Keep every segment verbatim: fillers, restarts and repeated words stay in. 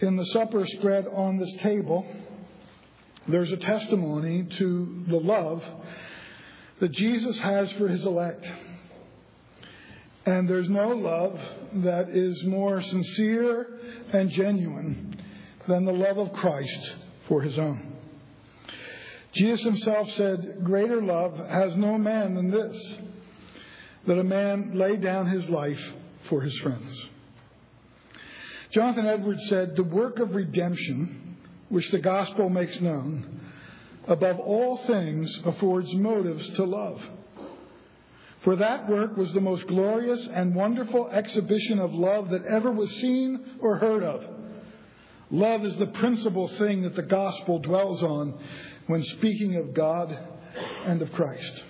In the supper spread on this table, there's a testimony to the love that Jesus has for his elect. And there's no love that is more sincere and genuine than the love of Christ for his own. Jesus himself said, "Greater love has no man than this, that a man lay down his life for his friends." Jonathan Edwards said, "The work of redemption, which the gospel makes known, above all things affords motives to love. For that work was the most glorious and wonderful exhibition of love that ever was seen or heard of. Love is the principal thing that the gospel dwells on when speaking of God and of Christ."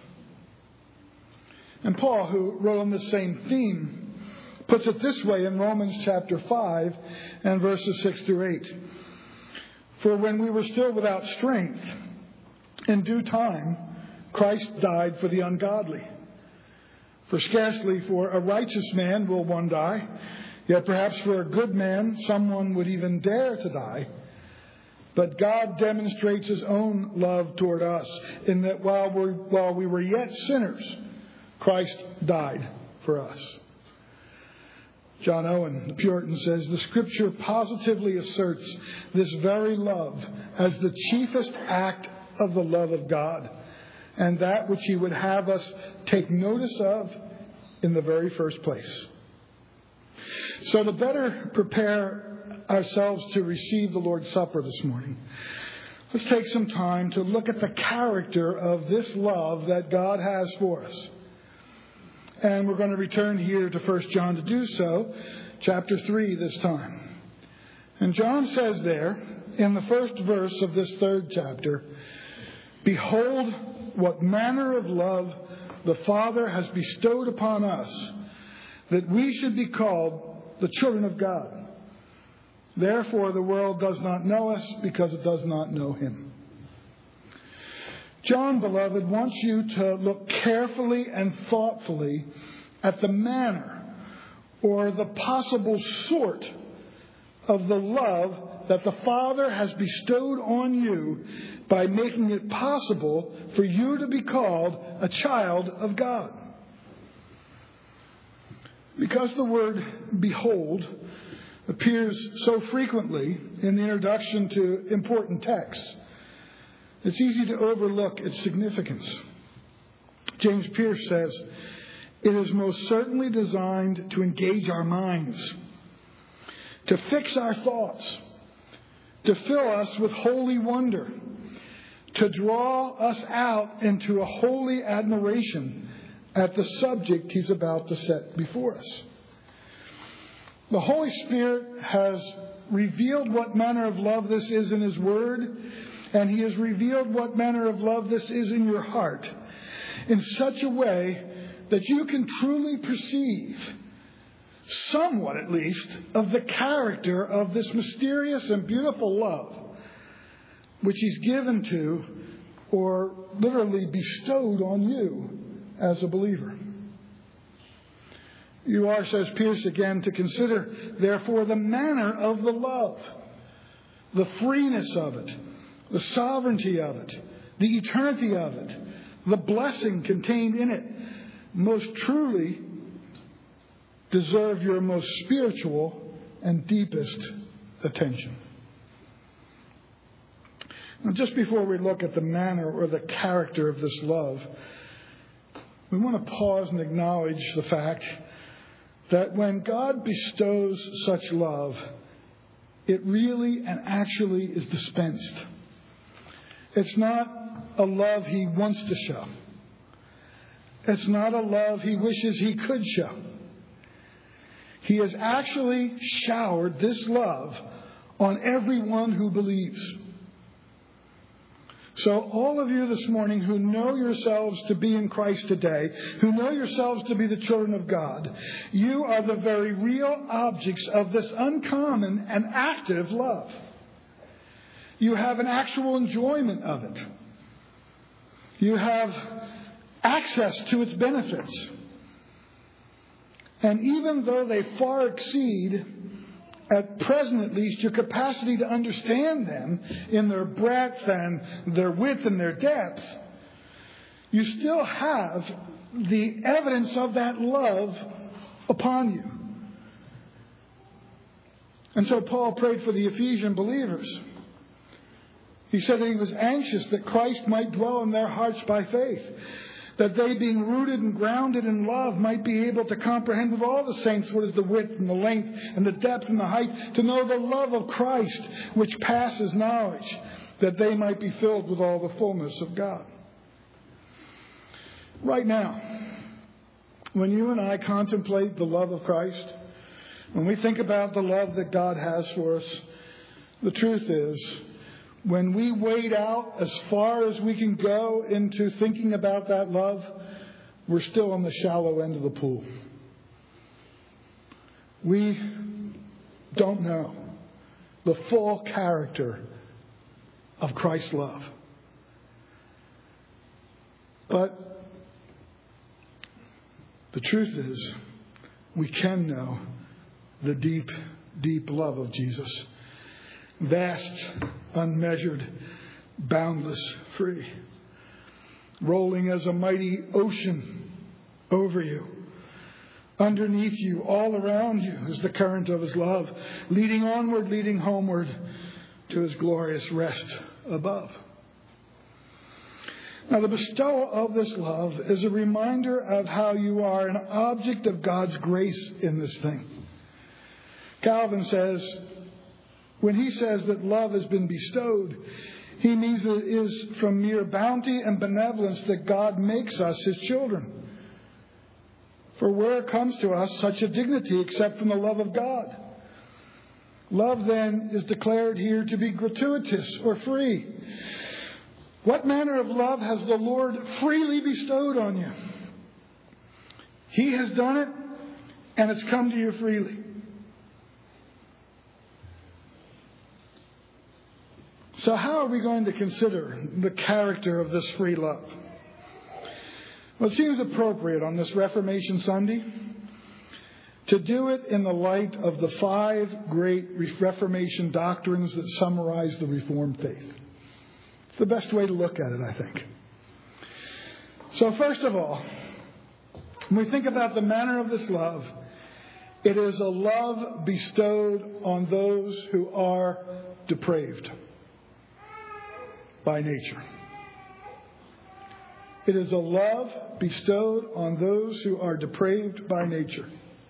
And Paul, who wrote on the same theme, puts it this way in Romans chapter five and verses six through eight. "For when we were still without strength, in due time, Christ died for the ungodly. For scarcely for a righteous man will one die, yet perhaps for a good man someone would even dare to die. But God demonstrates his own love toward us, in that while we, while we were yet sinners, Christ died for us." John Owen, the Puritan, says, "The Scripture positively asserts this very love as the chiefest act of the love of God, and that which he would have us take notice of in the very first place." So to better prepare ourselves to receive the Lord's Supper this morning, let's take some time to look at the character of this love that God has for us. And we're going to return here to First John to do so, chapter three this time. And John says there, in the first verse of this third chapter, "Behold, what manner of love the Father has bestowed upon us, that we should be called the children of God. Therefore the world does not know us, because it does not know him." John, beloved, wants you to look carefully and thoughtfully at the manner or the possible sort of the love that the Father has bestowed on you by making it possible for you to be called a child of God. Because the word "behold" appears so frequently in the introduction to important texts, it's easy to overlook its significance. James Pierce says, "It is most certainly designed to engage our minds, to fix our thoughts, to fill us with holy wonder, to draw us out into a holy admiration at the subject he's about to set before us." The Holy Spirit has revealed what manner of love this is in his word, and he has revealed what manner of love this is in your heart in such a way that you can truly perceive, somewhat at least, of the character of this mysterious and beautiful love which he's given to, or literally bestowed on you as a believer. You are, says Pierce again, to consider, therefore, the manner of the love, the freeness of it, the sovereignty of it, the eternity of it, the blessing contained in it, most truly deserve your most spiritual and deepest attention. Now, just before we look at the manner or the character of this love, we want to pause and acknowledge the fact that when God bestows such love, it really and actually is dispensed. It's not a love he wants to show. It's not a love he wishes he could show. He has actually showered this love on everyone who believes. So all of you this morning who know yourselves to be in Christ today, who know yourselves to be the children of God, you are the very real objects of this uncommon and active love. You have an actual enjoyment of it. You have access to its benefits. And even though they far exceed at present at least, your capacity to understand them in their breadth and their width and their depth, you still have the evidence of that love upon you. And so Paul prayed for the Ephesian believers. He said that he was anxious that Christ might dwell in their hearts by faith, that they, being rooted and grounded in love, might be able to comprehend with all the saints what is the width and the length and the depth and the height, to know the love of Christ which passes knowledge, that they might be filled with all the fullness of God. Right now, when you and I contemplate the love of Christ, when we think about the love that God has for us, the truth is, when we wade out as far as we can go into thinking about that love, we're still on the shallow end of the pool. We don't know the full character of Christ's love. But the truth is, we can know the deep, deep love of Jesus. Vast, unmeasured, boundless, free. Rolling as a mighty ocean over you. Underneath you, all around you, is the current of His love. Leading onward, leading homeward to His glorious rest above. Now, the bestowal of this love is a reminder of how you are an object of God's grace in this thing. Calvin says, when he says that love has been bestowed, he means that it is from mere bounty and benevolence that God makes us His children. For where comes to us such a dignity except from the love of God? Love, then, is declared here to be gratuitous or free. What manner of love has the Lord freely bestowed on you? He has done it, and it's come to you freely. So how are we going to consider the character of this free love? Well, it seems appropriate on this Reformation Sunday to do it in the light of the five great Reformation doctrines that summarize the Reformed faith. It's the best way to look at it, I think. So first of all, when we think about the manner of this love, it is a love bestowed on those who are depraved by nature. It is a love bestowed on those who are depraved by nature.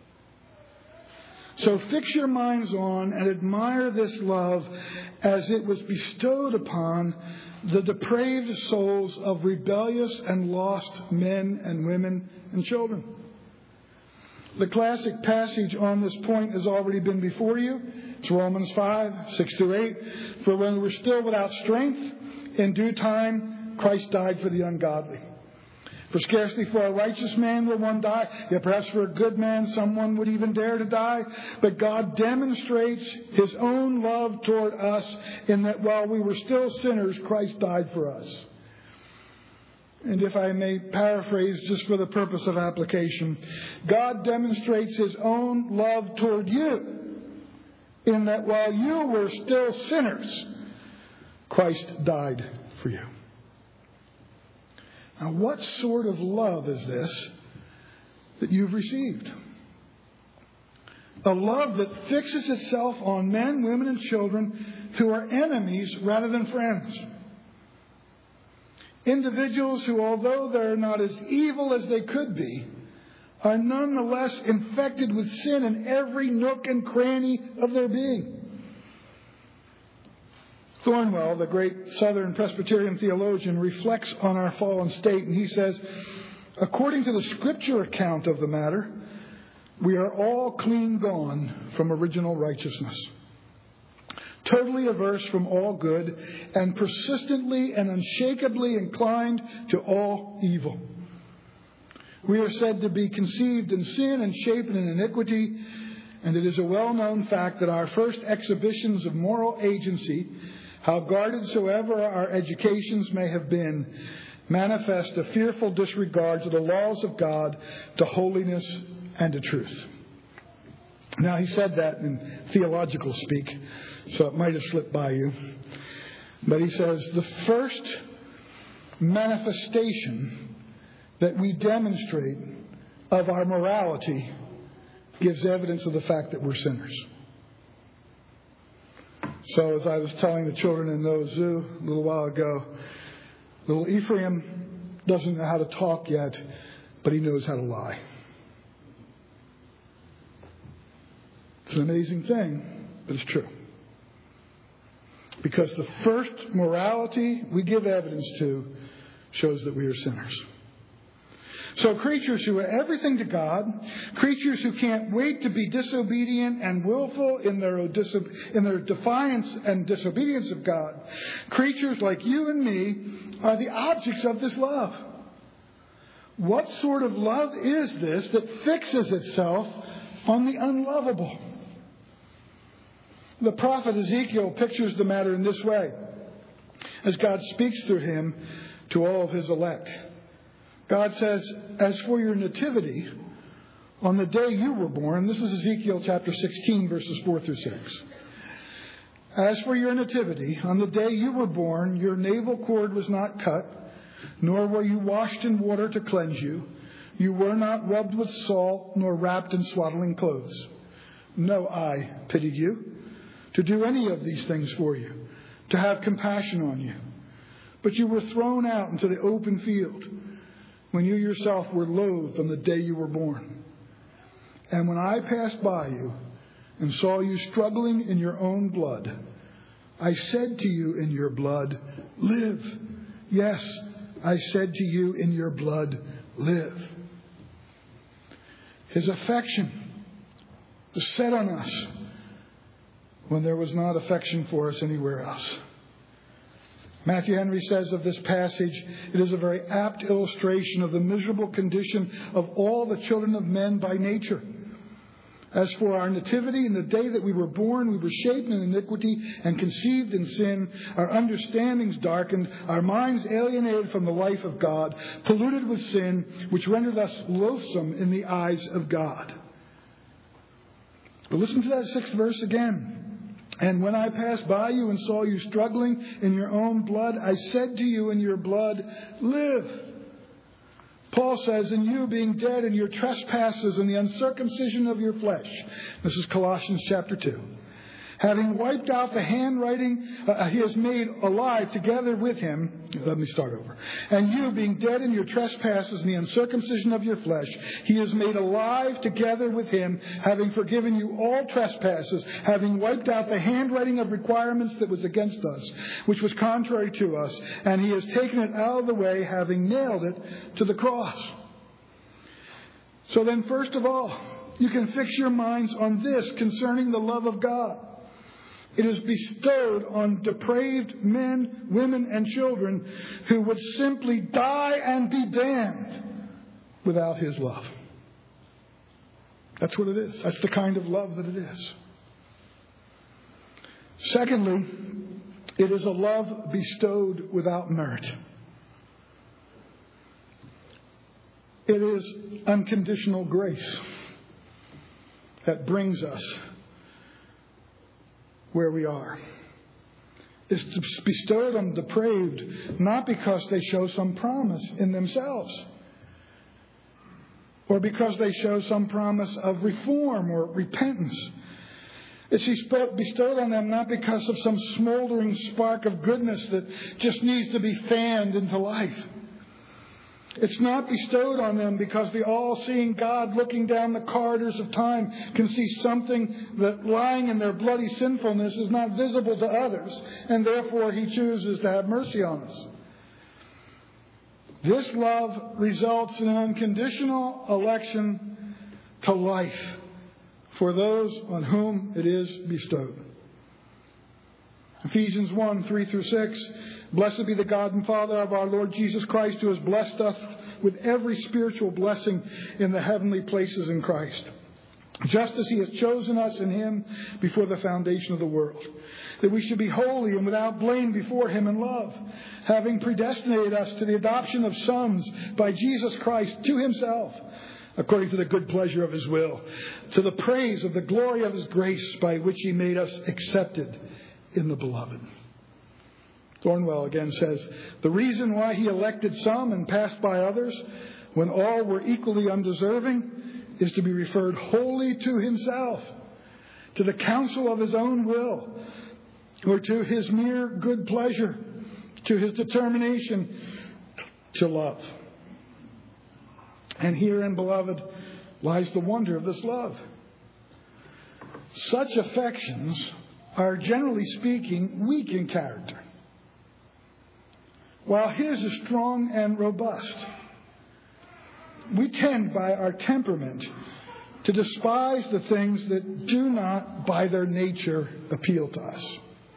So fix your minds on and admire this love as it was bestowed upon the depraved souls of rebellious and lost men and women and children. The classic passage on this point has already been before you. It's Romans five, six through eight. For when we were still without strength, in due time, Christ died for the ungodly. For scarcely for a righteous man will one die, yet perhaps for a good man someone would even dare to die. But God demonstrates His own love toward us in that while we were still sinners, Christ died for us. And if I may paraphrase just for the purpose of application, God demonstrates His own love toward you in that while you were still sinners, Christ died for you. Now, what sort of love is this that you've received? A love that fixes itself on men, women, and children who are enemies rather than friends. Individuals who, although they're not as evil as they could be, are nonetheless infected with sin in every nook and cranny of their being. Thornwell, the great Southern Presbyterian theologian, reflects on our fallen state, and he says, according to the Scripture account of the matter, we are all clean gone from original righteousness, totally averse from all good, and persistently and unshakably inclined to all evil. We are said to be conceived in sin and shapen in iniquity, and it is a well-known fact that our first exhibitions of moral agency, how guarded soever our educations may have been, manifest a fearful disregard to the laws of God, to holiness, and to truth. Now, he said that in theological speak, so it might have slipped by you. But he says, the first manifestation that we demonstrate of our morality gives evidence of the fact that we're sinners. So as I was telling the children in Noah's Zoo a little while ago, little Ephraim doesn't know how to talk yet, but he knows how to lie. It's an amazing thing, but it's true. Because the first morality we give evidence to shows that we are sinners. So creatures who are everything to God, creatures who can't wait to be disobedient and willful in their, in their defiance and disobedience of God, creatures like you and me are the objects of this love. What sort of love is this that fixes itself on the unlovable? The prophet Ezekiel pictures the matter in this way, as God speaks through him to all of his elect. God says, as for your nativity, on the day you were born, this is Ezekiel chapter sixteen, verses four through six. As for your nativity, on the day you were born, your navel cord was not cut, nor were you washed in water to cleanse you. You were not rubbed with salt, nor wrapped in swaddling clothes. No eye pitied you to do any of these things for you, to have compassion on you. But you were thrown out into the open field, when you yourself were loathed on the day you were born. And when I passed by you and saw you struggling in your own blood, I said to you in your blood, live. Yes, I said to you in your blood, live. His affection was set on us when there was not affection for us anywhere else. Matthew Henry says of this passage, it is a very apt illustration of the miserable condition of all the children of men by nature. As for our nativity, in the day that we were born, we were shaped in iniquity and conceived in sin, our understandings darkened, our minds alienated from the life of God, polluted with sin, which rendered us loathsome in the eyes of God. But listen to that sixth verse again. And when I passed by you and saw you struggling in your own blood, I said to you in your blood, live. Paul says, in you being dead in your trespasses and the uncircumcision of your flesh. This is Colossians chapter two. Having wiped out the handwriting, uh, he has made alive together with him. Let me start over. And you, being dead in your trespasses and the uncircumcision of your flesh, he has made alive together with him, having forgiven you all trespasses, having wiped out the handwriting of requirements that was against us, which was contrary to us, and he has taken it out of the way, having nailed it to the cross. So then, first of all, you can fix your minds on this concerning the love of God. It is bestowed on depraved men, women, and children who would simply die and be damned without his love. That's what it is. That's the kind of love that it is. Secondly, it is a love bestowed without merit. It is unconditional grace that brings us where we are. It's bestowed on the depraved not because they show some promise in themselves or because they show some promise of reform or repentance. It's bestowed on them not because of some smoldering spark of goodness that just needs to be fanned into life. It's not bestowed on them because the all-seeing God looking down the corridors of time can see something that lying in their bloody sinfulness is not visible to others, and therefore he chooses to have mercy on us. This love results in an unconditional election to life for those on whom it is bestowed. Ephesians one, three through six. Blessed be the God and Father of our Lord Jesus Christ, who has blessed us with every spiritual blessing in the heavenly places in Christ, just as he has chosen us in him before the foundation of the world, that we should be holy and without blame before him in love, having predestinated us to the adoption of sons by Jesus Christ to himself, according to the good pleasure of His will, to the praise of the glory of His grace by which He made us accepted in the Beloved. Thornwell again says, the reason why He elected some and passed by others when all were equally undeserving is to be referred wholly to Himself, to the counsel of His own will, or to His mere good pleasure, to His determination to love. And herein, beloved, lies the wonder of this love. Such affections are, generally speaking, weak in character, while His is strong and robust. We tend, by our temperament, to despise the things that do not, by their nature, appeal to us.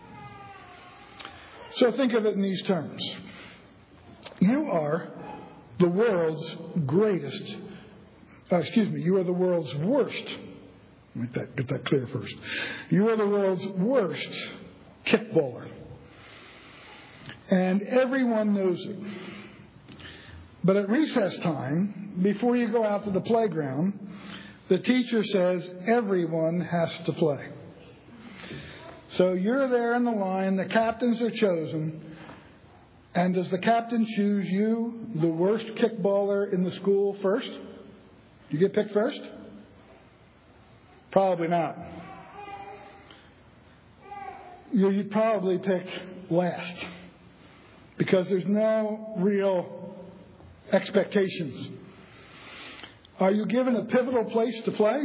So think of it in these terms. You are the world's greatest, uh, excuse me, you are the world's worst. Make that, get that clear first. You are the world's worst kickballer. And everyone knows it. But at recess time, before you go out to the playground, the teacher says everyone has to play. So you're there in the line, the captains are chosen. And does the captain choose you, the worst kickballer in the school, first? You get picked first? Probably not. You'd probably pick last, because there's no real expectations. Are you given a pivotal place to play?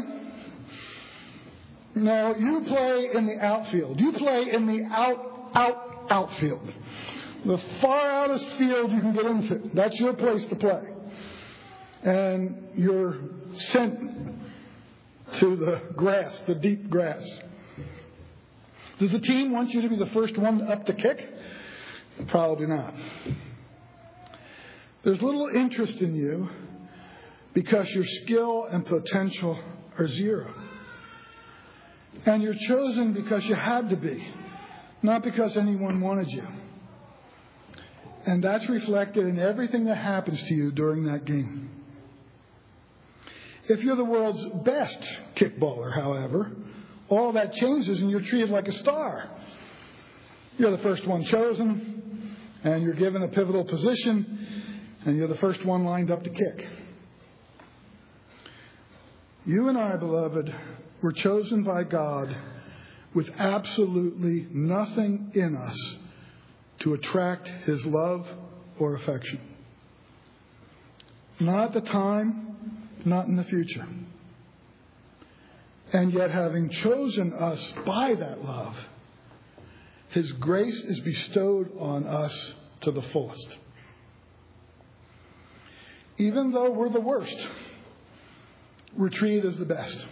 No, you play in the outfield. You play in the out, out, outfield. The far outest field you can get into. That's your place to play. And you're sent to the grass, the deep grass. Does the team want you to be the first one up to kick? Probably not. There's little interest in you because your skill and potential are zero. And you're chosen because you had to be, not because anyone wanted you. And that's reflected in everything that happens to you during that game. If you're the world's best kickballer, however, all that changes and you're treated like a star. You're the first one chosen, and you're given a pivotal position, and you're the first one lined up to kick. You and I, beloved, were chosen by God with absolutely nothing in us to attract His love or affection. Not at the time, not in the future. And yet, having chosen us by that love, His grace is bestowed on us to the fullest. Even though we're the worst, we're treated as the best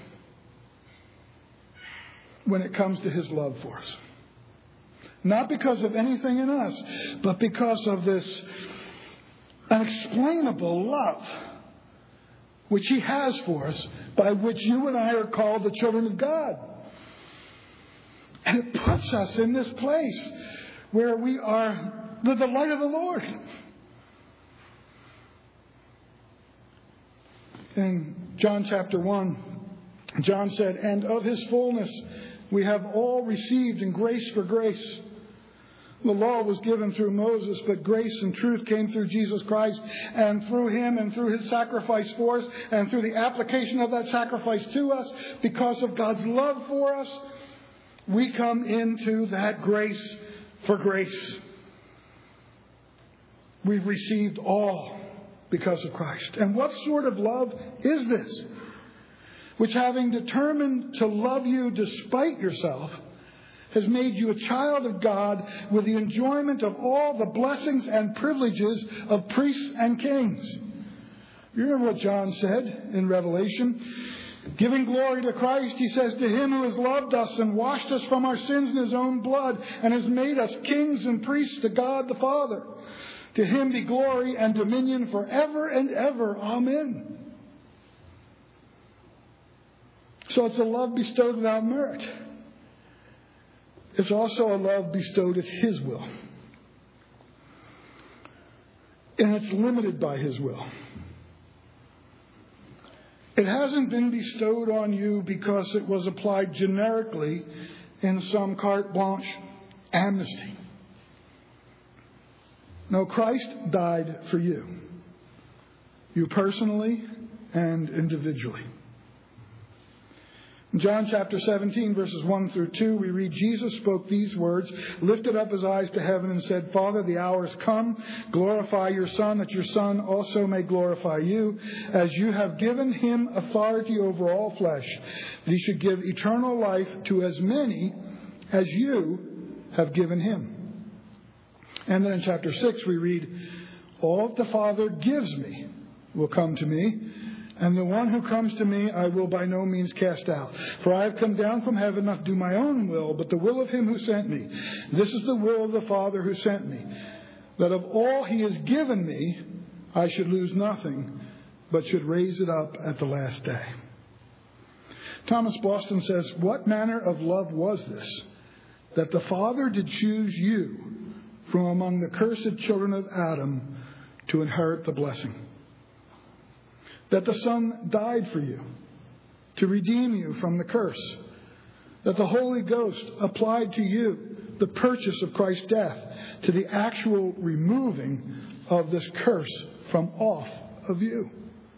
when it comes to His love for us. Not because of anything in us, but because of this unexplainable love which He has for us, by which you and I are called the children of God. And it puts us in this place where we are the delight of the Lord. In John chapter one, John said, "And of His fullness we have all received in grace for grace. The law was given through Moses, but grace and truth came through Jesus Christ, and through Him and through His sacrifice for us, and through the application of that sacrifice to us, because of God's love for us, we come into that grace for grace. We've received all because of Christ. And what sort of love is this? Which, having determined to love you despite yourself, has made you a child of God with the enjoyment of all the blessings and privileges of priests and kings." You remember what John said in Revelation? Giving glory to Christ, he says, "To Him who has loved us and washed us from our sins in His own blood and has made us kings and priests to God the Father. To Him be glory and dominion forever and ever. Amen." So it's a love bestowed without merit. It's also a love bestowed at His will. And it's limited by His will. It hasn't been bestowed on you because it was applied generically in some carte blanche amnesty. No, Christ died for you. You personally and individually. In John chapter seventeen, verses one through two, we read, Jesus spoke these words, lifted up his eyes to heaven and said, Father, the hour has come. Glorify your Son, that your Son also may glorify you, as you have given him authority over all flesh, that he should give eternal life to as many as you have given him. And then in chapter six, we read, all that the Father gives me will come to me, and the one who comes to me I will by no means cast out. For I have come down from heaven not to do my own will, but the will of him who sent me. This is the will of the Father who sent me, that of all he has given me, I should lose nothing, but should raise it up at the last day. Thomas Boston says, what manner of love was this, that the Father did choose you from among the cursed children of Adam to inherit the blessing? That the Son died for you to redeem you from the curse. That the Holy Ghost applied to you the purchase of Christ's death to the actual removing of this curse from off of you.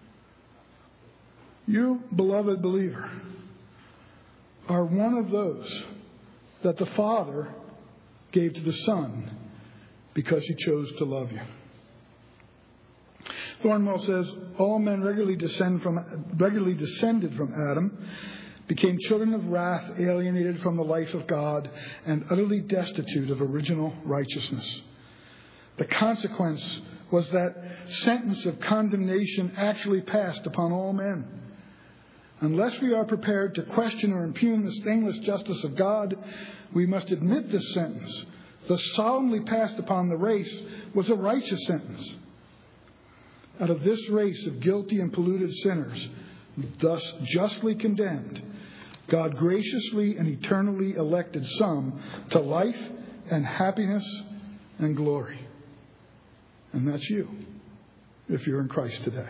You, beloved believer, are one of those that the Father gave to the Son because he chose to love you. Thornwell says, all men regularly descend from regularly descended from Adam, became children of wrath, alienated from the life of God, and utterly destitute of original righteousness. The consequence was that sentence of condemnation actually passed upon all men. Unless we are prepared to question or impugn the stainless justice of God, we must admit this sentence, thus solemnly passed upon the race, was a righteous sentence. Out of this race of guilty and polluted sinners, thus justly condemned, God graciously and eternally elected some to life and happiness and glory. And that's you, if you're in Christ today.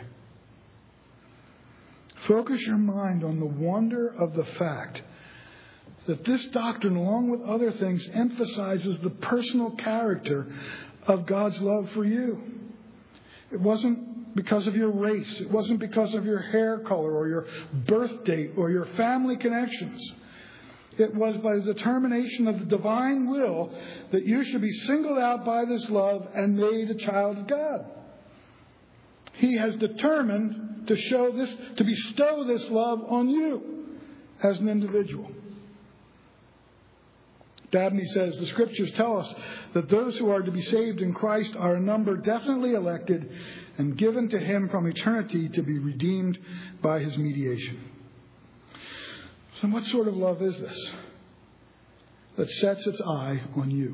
Focus your mind on the wonder of the fact that this doctrine, along with other things, emphasizes the personal character of God's love for you. It wasn't because of your race. It wasn't because of your hair color or your birth date or your family connections. It was by the determination of the divine will that you should be singled out by this love and made a child of God. He has determined to show this, to bestow this love on you as an individual. Dabney says, the scriptures tell us that those who are to be saved in Christ are a number definitely elected and given to him from eternity to be redeemed by his mediation. So what sort of love is this that sets its eye on you?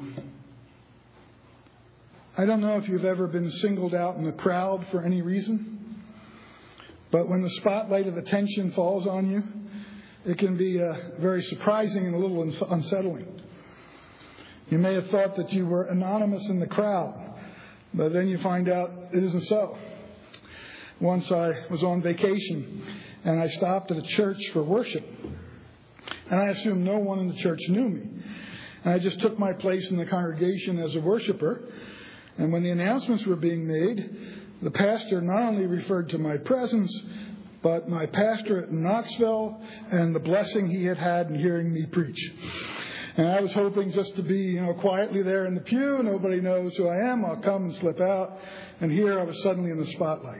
I don't know if you've ever been singled out in the crowd for any reason, but when the spotlight of attention falls on you, it can be uh, very surprising and a little unsettling. You may have thought that you were anonymous in the crowd, but then you find out it isn't so. Once I was on vacation and I stopped at a church for worship, and I assumed no one in the church knew me. And I just took my place in the congregation as a worshiper. And when the announcements were being made, the pastor not only referred to my presence, but my pastorate in Knoxville and the blessing he had had in hearing me preach. And I was hoping just to be, you know, quietly there in the pew. Nobody knows who I am. I'll come and slip out. And here I was suddenly in the spotlight.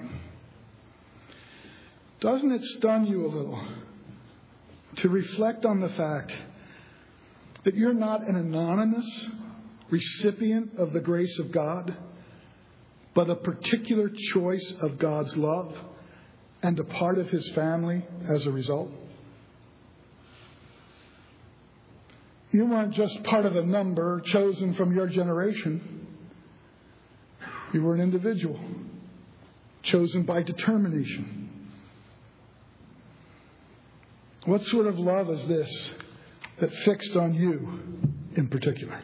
Doesn't it stun you a little to reflect on the fact that you're not an anonymous recipient of the grace of God, but a particular choice of God's love and a part of his family as a result? You weren't just part of a number chosen from your generation. You were an individual chosen by determination. What sort of love is this that fixed on you in particular?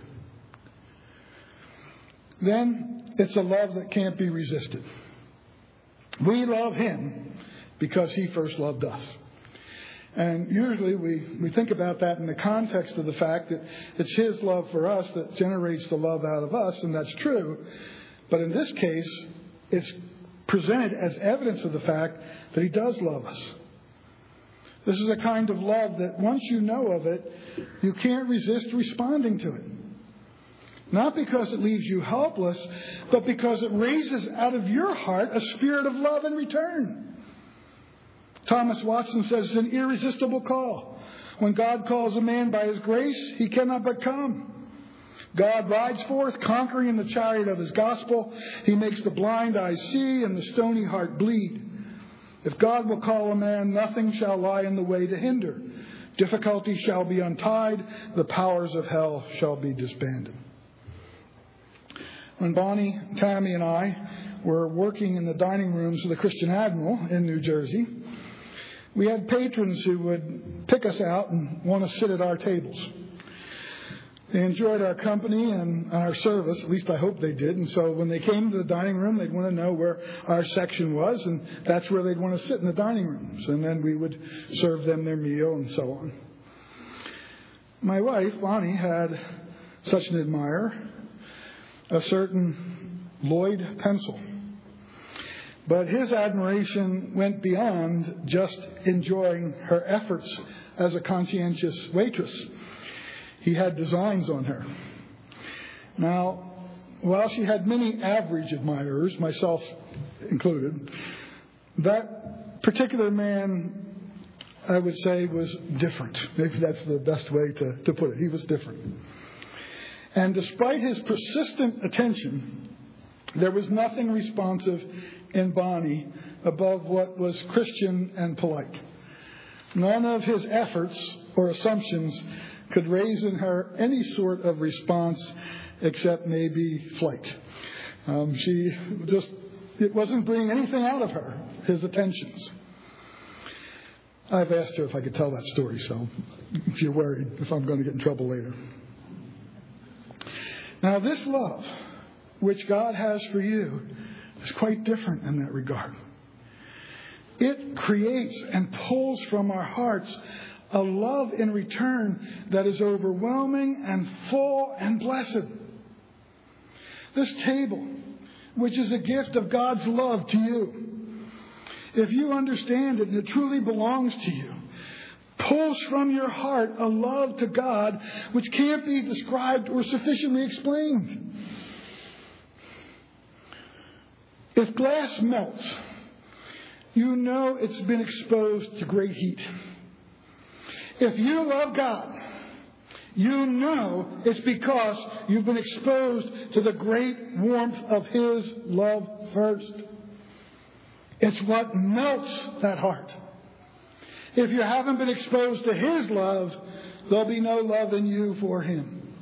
Then it's a love that can't be resisted. We love him because He first loved us. And usually we, we think about that in the context of the fact that it's His love for us that generates the love out of us, and that's true. But in this case, it's presented as evidence of the fact that He does love us. This is a kind of love that once you know of it, you can't resist responding to it. Not because it leaves you helpless, but because it raises out of your heart a spirit of love in return. Thomas Watson says it's an irresistible call. When God calls a man by His grace, he cannot but come. God rides forth, conquering in the chariot of His gospel. He makes the blind eyes see and the stony heart bleed. If God will call a man, nothing shall lie in the way to hinder. Difficulty shall be untied. The powers of hell shall be disbanded. When Bonnie, Tammy, and I were working in the dining rooms of the Christian Admiral in New Jersey, we had patrons who would pick us out and want to sit at our tables. They enjoyed our company and our service, at least I hope they did. And so when they came to the dining room, they'd want to know where our section was, and that's where they'd want to sit in the dining rooms. And then we would serve them their meal and so on. My wife, Bonnie, had such an admirer, a certain Lloyd Pencil. But his admiration went beyond just enjoying her efforts as a conscientious waitress. He had designs on her. Now, while she had many average admirers, myself included, that particular man, I would say, was different. Maybe that's the best way to, to put it. He was different. And despite his persistent attention, there was nothing responsive in Bonnie above what was Christian and polite. None of his efforts or assumptions could raise in her any sort of response except maybe flight. Um, she just, it wasn't bringing anything out of her, his attentions. I've asked her if I could tell that story, so if you're worried if I'm going to get in trouble later. Now, this love, which God has for you, is quite different in that regard. It creates and pulls from our hearts a love in return that is overwhelming and full and blessed. This table, which is a gift of God's love to you, if you understand it and it truly belongs to you, pulls from your heart a love to God which can't be described or sufficiently explained. If glass melts, you know it's been exposed to great heat. If you love God, you know it's because you've been exposed to the great warmth of His love first. It's what melts that heart. If you haven't been exposed to His love, there'll be no love in you for Him.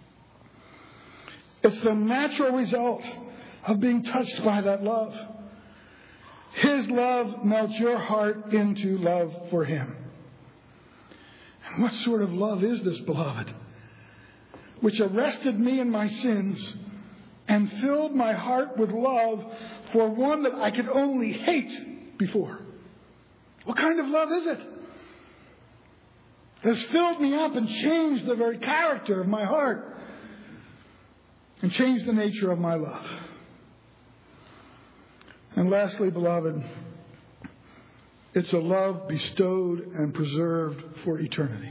It's the natural result of being touched by that love. His love melts your heart into love for Him. And what sort of love is this, beloved? Which arrested me in my sins and filled my heart with love for one that I could only hate before. What kind of love is it? It has filled me up and changed the very character of my heart and changed the nature of my love. And lastly, beloved, it's a love bestowed and preserved for eternity.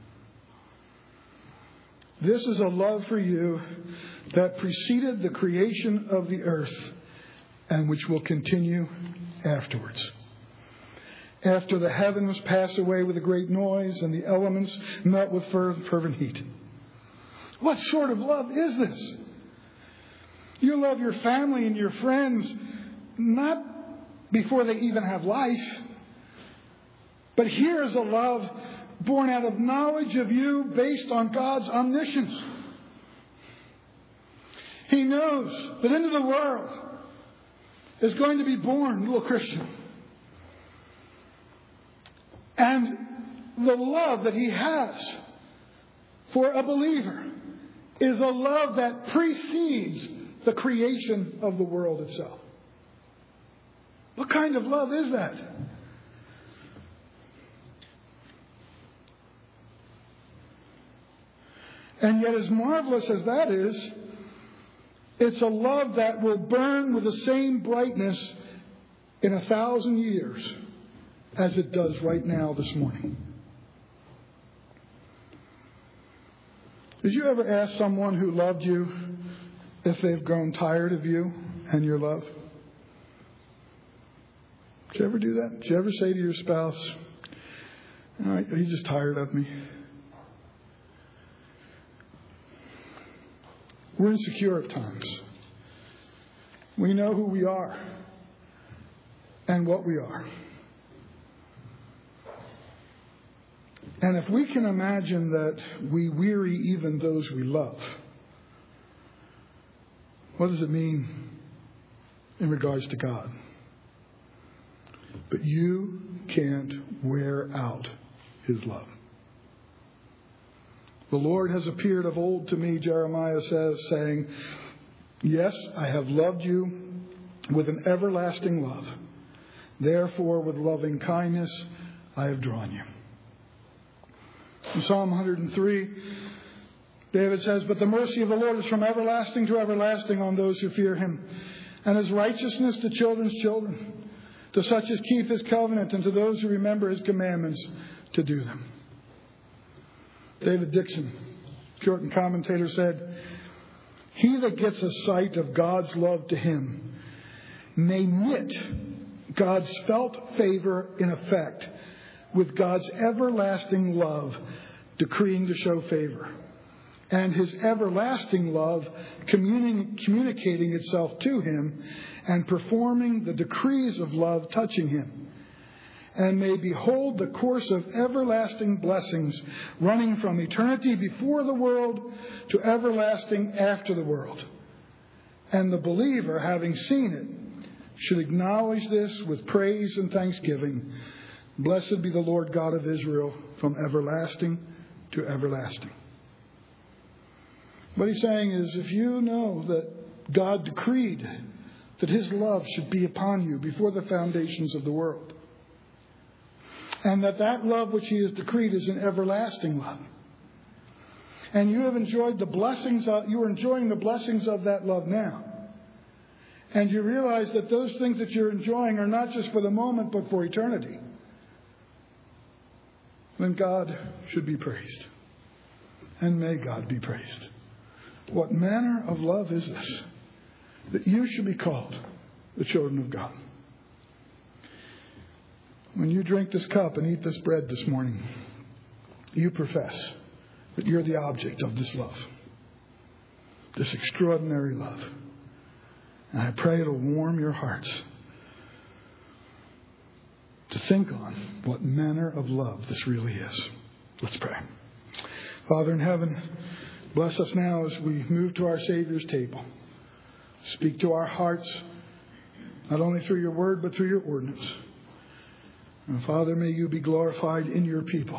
This is a love for you that preceded the creation of the earth and which will continue afterwards. After the heavens pass away with a great noise and the elements melt with fervent heat. What sort of love is this? You love your family and your friends not before they even have life, but here is a love born out of knowledge of you based on God's omniscience. He knows that into the world is going to be born a little Christian. And the love that He has for a believer is a love that precedes the creation of the world itself. What kind of love is that? And yet, as marvelous as that is, it's a love that will burn with the same brightness in a thousand years as it does right now this morning. Did you ever ask someone who loved you if they've grown tired of you and your love? Did you ever do that? Did you ever say to your spouse, all right, are you just tired of me? We're insecure at times. We know who we are and what we are. And if we can imagine that we weary even those we love, what does it mean in regards to God? But you can't wear out His love. The Lord has appeared of old to me, Jeremiah says, saying, yes, I have loved you with an everlasting love. Therefore, with loving kindness, I have drawn you. In Psalm one hundred three, David says, but the mercy of the Lord is from everlasting to everlasting on those who fear Him, and His righteousness to children's children, to such as keep His covenant, and to those who remember His commandments to do them. David Dixon, Puritan commentator, said, he that gets a sight of God's love to him may knit God's felt favor in effect with God's everlasting love decreeing to show favor, and His everlasting love communi- communicating itself to him and performing the decrees of love touching him, and may behold the course of everlasting blessings running from eternity before the world to everlasting after the world. And the believer, having seen it, should acknowledge this with praise and thanksgiving. Blessed be the Lord God of Israel from everlasting to everlasting. What he's saying is, if you know that God decreed that His love should be upon you before the foundations of the world, and that that love which He has decreed is an everlasting love, and you have enjoyed the blessings of, you are enjoying the blessings of that love now, and you realize that those things that you're enjoying are not just for the moment but for eternity, then God should be praised. And may God be praised. What manner of love is this, that you should be called the children of God? When you drink this cup and eat this bread this morning, you profess that you're the object of this love, this extraordinary love. And I pray it'll warm your hearts to think on what manner of love this really is. Let's pray. Father in heaven, bless us now as we move to our Savior's table. Speak to our hearts, not only through your word, but through your ordinance. And Father, may you be glorified in your people.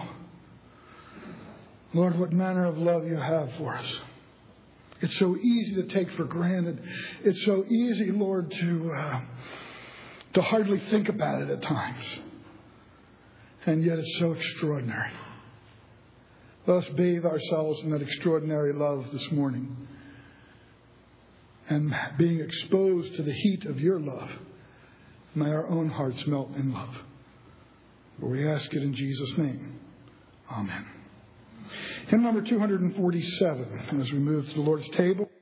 Lord, what manner of love you have for us. It's so easy to take for granted. It's so easy, Lord, to uh, to hardly think about it at times. And yet it's so extraordinary. Let us bathe ourselves in that extraordinary love this morning. And being exposed to the heat of your love, may our own hearts melt in love. For we ask it in Jesus' name. Amen. Hymn number two forty-seven as we move to the Lord's table.